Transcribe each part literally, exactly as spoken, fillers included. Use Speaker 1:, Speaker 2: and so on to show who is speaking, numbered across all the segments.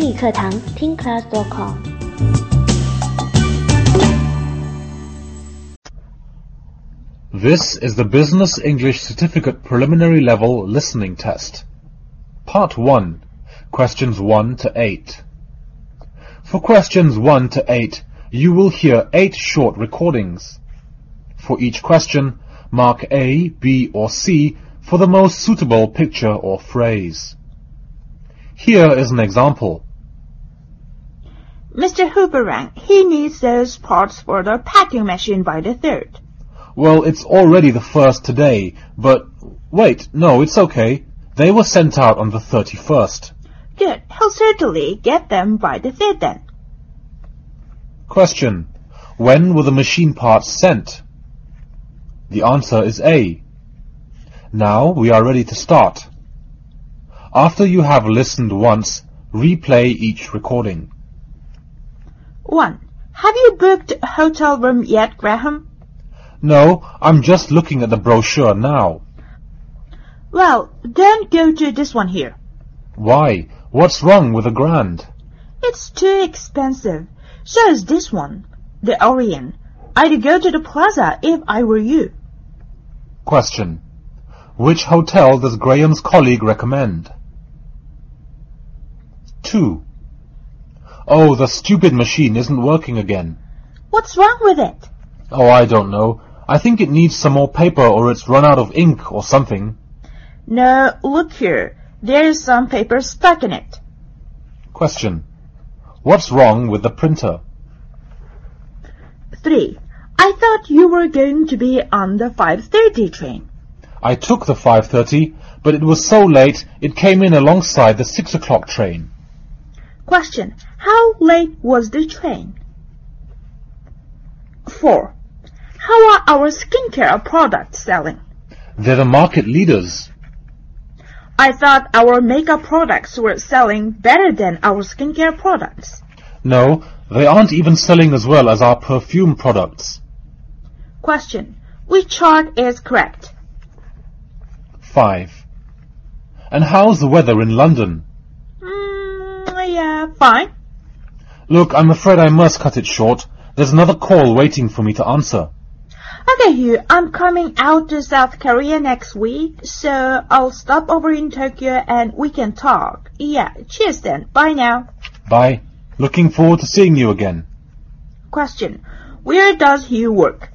Speaker 1: 英语课堂听 class dot com。
Speaker 2: This is the Business English Certificate Preliminary Level Listening Test. Part one, Questions one to eight. For questions one to eight, you will hear eight short recordings. For each question, mark A, B, or C for the most suitable picture or phrase. Here is an example.
Speaker 3: Mister Hooper rang. He needs those parts for the packing machine by the third.
Speaker 2: Well, it's already the first today, but wait, no, it's okay. They were sent out on the thirty-first.
Speaker 3: Good. He'll certainly get them by the third then.
Speaker 2: Question. When were the machine parts sent? The answer is A. Now we are ready to start. After you have listened once, replay each recording.
Speaker 3: one. Have you booked a hotel room yet, Graham?
Speaker 2: No, I'm just looking at the brochure now.
Speaker 3: Well, don't go to this one here.
Speaker 2: Why? What's wrong with the Grand?
Speaker 3: It's too expensive. So is this one, the Orion. I'd go to the Plaza if I were you.
Speaker 2: Question. Which hotel does Graham's colleague recommend? two. Oh, the stupid machine isn't working again.
Speaker 3: What's wrong with it?
Speaker 2: Oh, I don't know. I think it needs some more paper or it's run out of ink or something.
Speaker 3: No, look here. There's some paper stuck in it.
Speaker 2: Question. What's wrong with the printer?
Speaker 3: three. I thought you were going to be on the five thirty train.
Speaker 2: I took the five thirty, but it was so late it came in alongside the six o'clock train.
Speaker 3: Question. How late was the train? four. How are our skincare products selling?
Speaker 2: They're the market leaders.
Speaker 3: I thought our makeup products were selling better than our skincare products.
Speaker 2: No, they aren't even selling as well as our perfume products.
Speaker 3: Question. Which chart is correct?
Speaker 2: five. And how's the weather in London?
Speaker 3: Mm, yeah, fine.
Speaker 2: Look, I'm afraid I must cut it short. There's another call waiting for me to answer.
Speaker 3: Okay, Hugh, I'm coming out to South Korea next week, so I'll stop over in Tokyo and we can talk. Yeah, cheers then. Bye now.
Speaker 2: Bye. Looking forward to seeing you again.
Speaker 3: Question. Where does Hugh work?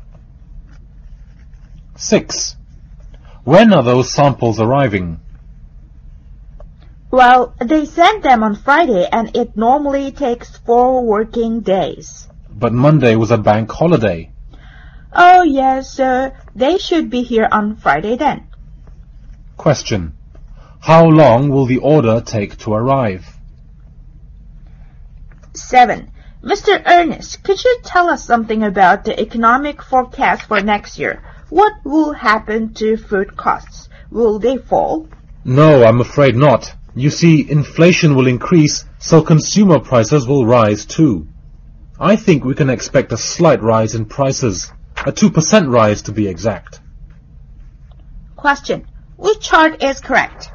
Speaker 2: six. When are those samples arriving?
Speaker 3: Well, they send them on Friday and it normally takes four working days.
Speaker 2: But Monday was a bank holiday.
Speaker 3: Oh, yes, so they should be here on Friday then.
Speaker 2: Question. How long will the order take to arrive?
Speaker 3: seven. Mister Ernest, could you tell us something about the economic forecast for next year? What will happen to food costs? Will they fall?
Speaker 2: No, I'm afraid not. You see, inflation will increase, so consumer prices will rise too. I think we can expect a slight rise in prices. A two percent rise to be exact.
Speaker 3: Question. Which chart is correct?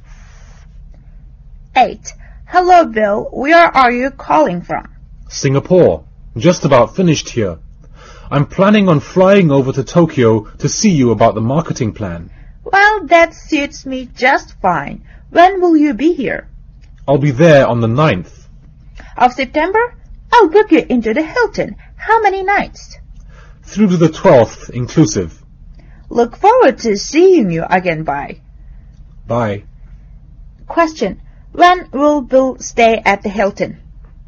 Speaker 3: eight. Hello, Bill. Where are you calling from?
Speaker 2: Singapore. Just about finished here. I'm planning on flying over to Tokyo to see you about the marketing plan.
Speaker 3: Well, that suits me just fine. When will you be here?
Speaker 2: I'll be there on the ninth.
Speaker 3: Of September? I'll book you into the Hilton. How many nights?
Speaker 2: Through to the twelfth, inclusive.
Speaker 3: Look forward to seeing you again. Bye.
Speaker 2: Bye.
Speaker 3: Question. When will Bill stay at the Hilton?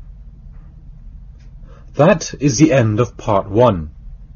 Speaker 2: That is the end of part one.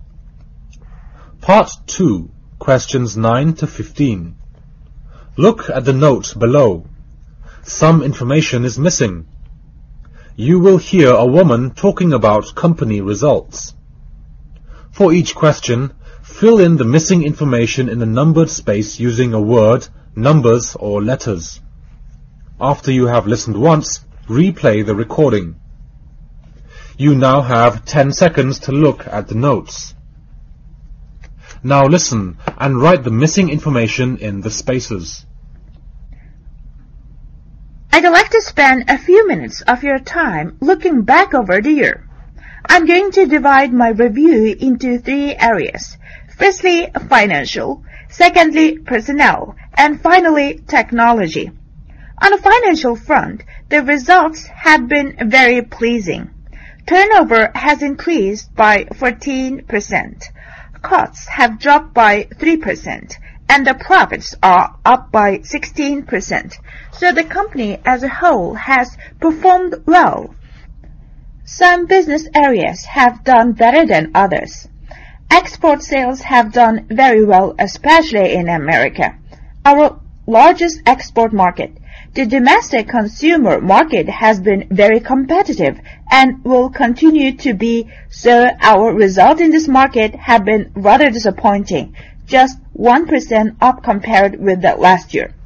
Speaker 2: Part two, questions nine to fifteen. Look at the note below. Some information is missing. You will hear a woman talking about company results. For each question, fill in the missing information in the numbered space using a word, numbers, or letters. After you have listened once, replay the recording. You now have ten seconds to look at the notes. Now listen and write the missing information in the spaces.
Speaker 3: I'd like to spend a few minutes of your time looking back over the year. I'm going to divide my review into three areas. Firstly, financial. Secondly, personnel. And finally, technology. On the financial front, the results have been very pleasing. Turnover has increased by fourteen percent. Costs have dropped by three percent. And the profits are up by sixteen percent. So the company as a whole has performed well. Some business areas have done better than others. Export sales have done very well, especially in America, our largest export market. The domestic consumer market has been very competitive and will continue to be, so our results in this market have been rather disappointing, just one percent up compared with the last year.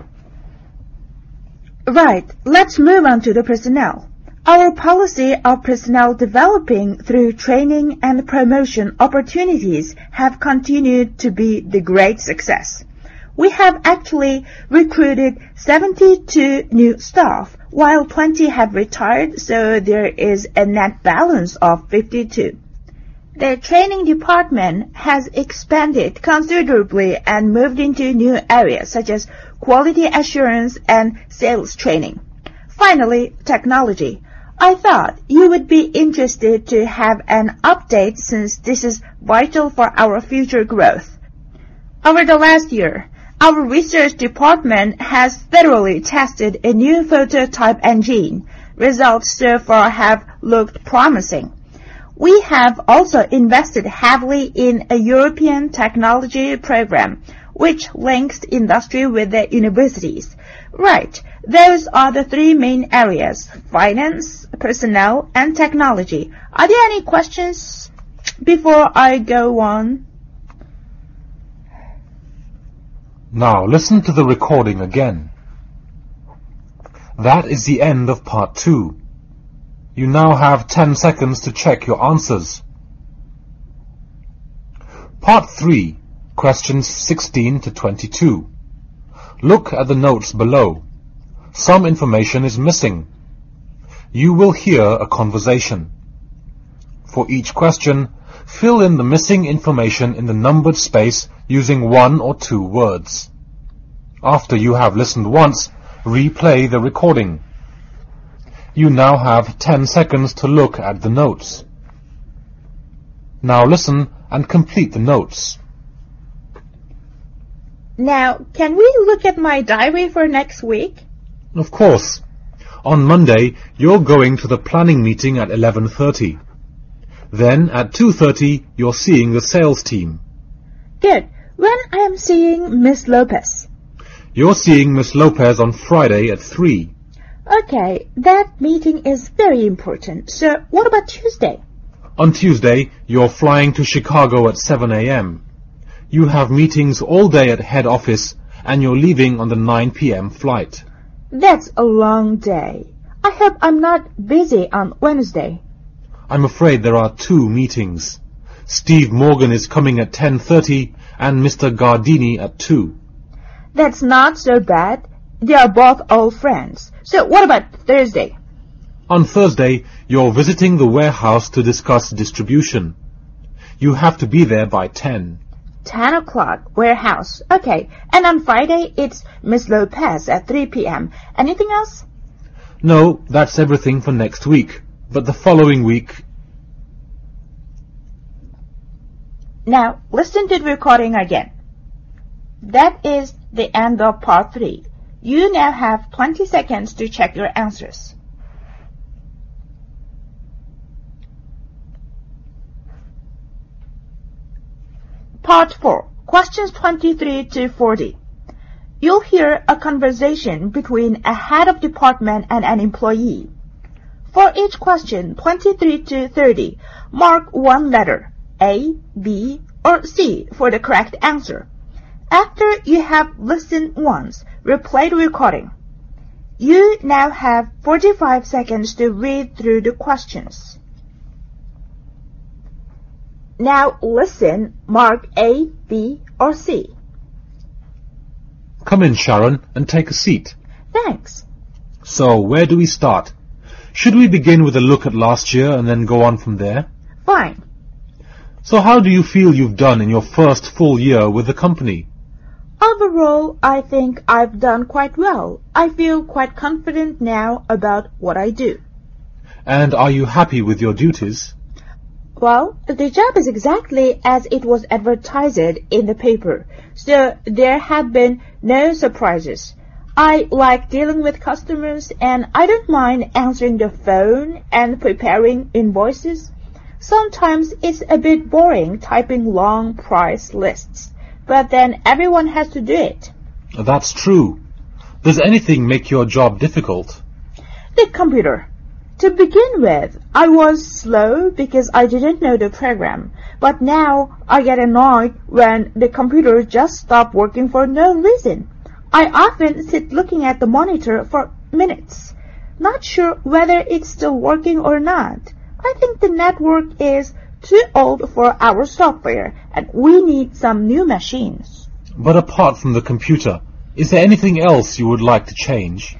Speaker 3: Right, let's move on to the personnel. Our policy of personnel developing through training and promotion opportunities have continued to be the great success. We have actually recruited seventy-two new staff, while twenty have retired, so there is a net balance of fifty-two. The training department has expanded considerably and moved into new areas such as quality assurance and sales training. Finally, technology. I thought you would be interested to have an update since this is vital for our future growth. Over the last year, our research department has thoroughly tested a new phototype engine. Results so far have looked promising. We have also invested heavily in a European technology program, which links industry with the universities. Right, those are the three main areas: finance, personnel, and technology. Are there any questions before I go on?
Speaker 2: Now listen to the recording again. That is the end of part two. You now have ten seconds to check your answers. Part three, questions sixteen to twenty-two. Look at the notes below. Some information is missing. You will hear a conversation. For each question, fill in the missing information in the numbered space using one or two words. After you have listened once, replay the recording. You now have ten seconds to look at the notes. Now listen and complete the notes.
Speaker 3: Now, can we look at my diary for next week?
Speaker 2: Of course. On Monday, you're going to the planning meeting at eleven thirty. Then at two thirty, you're seeing the sales team.
Speaker 3: Good. When I am seeing Miss Lopez?
Speaker 2: You're seeing Miss Lopez on Friday at three.
Speaker 3: Okay, that meeting is very important. So what about Tuesday?
Speaker 2: On Tuesday, you're flying to Chicago at seven a m You have meetings all day at head office and you're leaving on the nine p m flight.
Speaker 3: That's a long day. I hope I'm not busy on Wednesday.
Speaker 2: I'm afraid there are two meetings. Steve Morgan is coming at ten thirty and Mister Gardini at two.
Speaker 3: That's not so bad. They are both old friends. So what about Thursday?
Speaker 2: On Thursday, you're visiting the warehouse to discuss distribution. You have to be there by ten.
Speaker 3: ten o'clock, warehouse. Okay. And on Friday, it's Miss Lopez at three p m Anything else?
Speaker 2: No, that's everything for next week. But the following week...
Speaker 3: Now, listen to the recording again. That is the end of part three. You now have twenty seconds to check your answers. Part four, questions twenty-three to forty. You'll hear a conversation between a head of department and an employee. For each question, twenty-three to thirty, mark one letter, A, B, or C, for the correct answer. After you have listened once, replay the recording. You now have forty-five seconds to read through the questions. Now listen, mark A, B, or C.
Speaker 2: Come in, Sharon, and take a seat.
Speaker 3: Thanks.
Speaker 2: So, where do we start? Should we begin with a look at last year and then go on from there?
Speaker 3: Fine.
Speaker 2: So how do you feel you've done in your first full year with the company?
Speaker 3: Overall, I think I've done quite well. I feel quite confident now about what I do.
Speaker 2: And are you happy with your duties?
Speaker 3: Well, the job is exactly as it was advertised in the paper, so there have been no surprises. I like dealing with customers, and I don't mind answering the phone and preparing invoices. Sometimes it's a bit boring typing long price lists, but then everyone has to do it.
Speaker 2: That's true. Does anything make your job difficult?
Speaker 3: The computer. To begin with, I was slow because I didn't know the program, but now I get annoyed when the computer just stops working for no reason. I often sit looking at the monitor for minutes, not sure whether it's still working or not. I think the network is too old for our software, and we need some new machines.
Speaker 2: But apart from the computer, is there anything else you would like to change?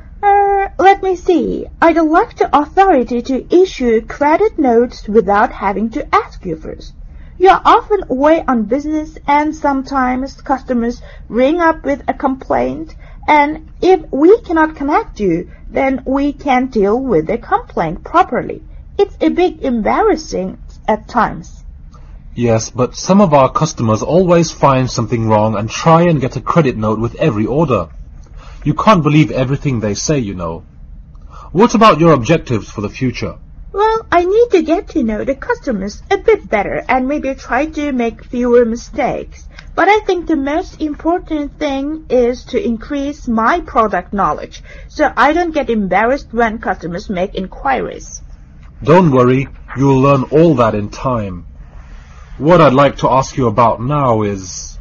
Speaker 3: Uh, let me see. I'd like the authority to issue credit notes without having to ask you first. You're often away on business, and sometimes customers ring up with a complaint, and if we cannot connect you, then we can't deal with the complaint properly. It's a bit embarrassing at times.
Speaker 2: Yes, but some of our customers always find something wrong and try and get a credit note with every order. You can't believe everything they say, you know. What about your objectives for the future?
Speaker 3: Well, I need to get to know the customers a bit better and maybe try to make fewer mistakes. But I think the most important thing is to increase my product knowledge so I don't get embarrassed when customers make inquiries.
Speaker 2: Don't worry, you'll learn all that in time. What I'd like to ask you about now is...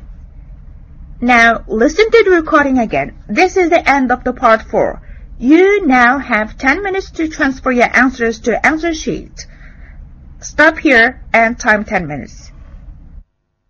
Speaker 3: Now, listen to the recording again. This is the end of the part four. You now have ten minutes to transfer your answers to answer sheet. Stop here and time ten minutes.